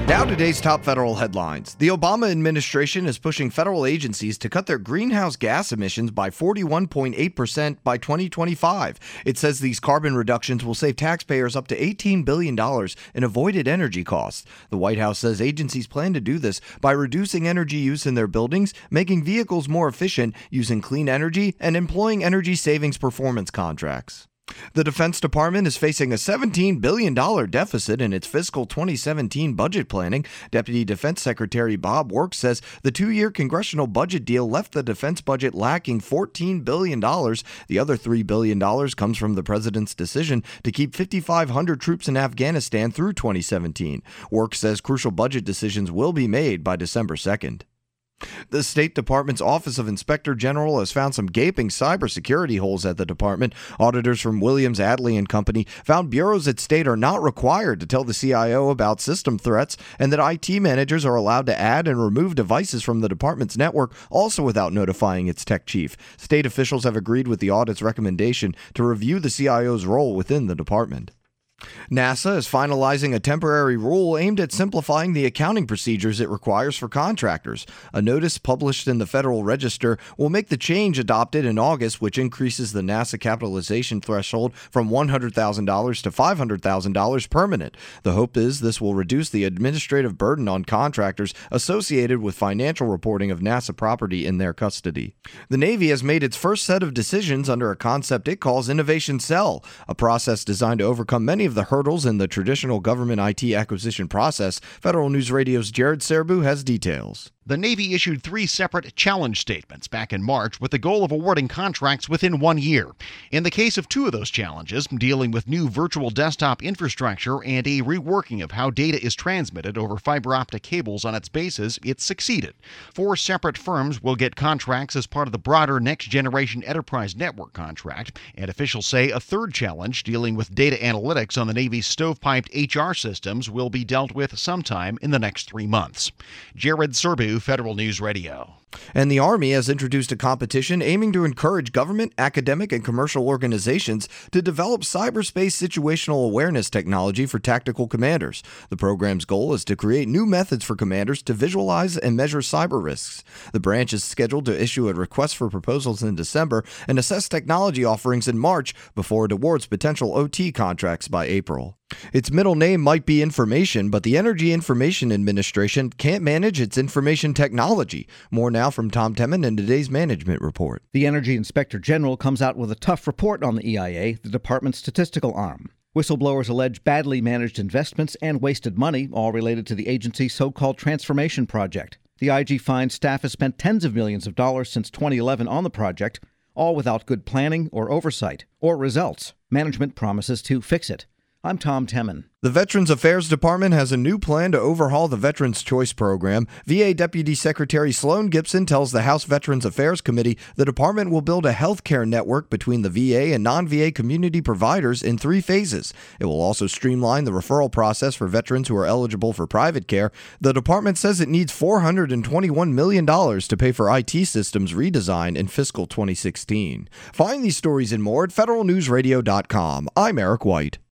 Now today's top federal headlines. The Obama administration is pushing federal agencies to cut their greenhouse gas emissions by 41.8% by 2025. It says these carbon reductions will save taxpayers up to $18 billion in avoided energy costs. The White House says agencies plan to do this by reducing energy use in their buildings, making vehicles more efficient, using clean energy, and employing energy savings performance contracts. The Defense Department is facing a $17 billion deficit in its fiscal 2017 budget planning. Deputy Defense Secretary Bob Works says the two-year congressional budget deal left the defense budget lacking $14 billion. The other $3 billion comes from the president's decision to keep 5,500 troops in Afghanistan through 2017. Works says crucial budget decisions will be made by December 2nd. The State Department's Office of Inspector General has found some gaping cybersecurity holes at the department. Auditors from Williams, Adley & Company found bureaus at State are not required to tell the CIO about system threats, and that IT managers are allowed to add and remove devices from the department's network, also without notifying its tech chief. State officials have agreed with the audit's recommendation to review the CIO's role within the department. NASA is finalizing a temporary rule aimed at simplifying the accounting procedures it requires for contractors. A notice published in the Federal Register will make the change adopted in August, which increases the NASA capitalization threshold from $100,000 to $500,000 permanent. The hope is this will reduce the administrative burden on contractors associated with financial reporting of NASA property in their custody. The Navy has made its first set of decisions under a concept it calls Innovation Cell, a process designed to overcome many of the hurdles in the traditional government IT acquisition process. Federal News Radio's Jared Serbu has details. The Navy issued 3 separate challenge statements back in March with the goal of awarding contracts within 1 year. In the case of 2 of those challenges, dealing with new virtual desktop infrastructure and a reworking of how data is transmitted over fiber optic cables on its bases, it succeeded. 4 separate firms will get contracts as part of the broader Next Generation Enterprise Network contract, and officials say a 3rd challenge dealing with data analytics on the Navy's stovepiped HR systems will be dealt with sometime in the next 3 months. Jared Serbu, Federal News Radio. And the Army has introduced a competition aiming to encourage government, academic, and commercial organizations to develop cyberspace situational awareness technology for tactical commanders. The program's goal is to create new methods for commanders to visualize and measure cyber risks. The branch is scheduled to issue a request for proposals in December and assess technology offerings in March before it awards potential OT contracts by April. Its middle name might be Information, but the Energy Information Administration can't manage its information technology. More now from Tom Temin in today's Management Report. The Energy Inspector General comes out with a tough report on the EIA, the department's statistical arm. Whistleblowers allege badly managed investments and wasted money, all related to the agency's so-called transformation project. The IG finds staff has spent tens of millions of dollars since 2011 on the project, all without good planning or oversight or results. Management promises to fix it. I'm Tom Temin. The Veterans Affairs Department has a new plan to overhaul the Veterans Choice Program. VA Deputy Secretary Sloan Gibson tells the House Veterans Affairs Committee the department will build a health care network between the VA and non-VA community providers in 3 phases. It will also streamline the referral process for veterans who are eligible for private care. The department says it needs $421 million to pay for IT systems redesign in fiscal 2016. Find these stories and more at federalnewsradio.com. I'm Eric White.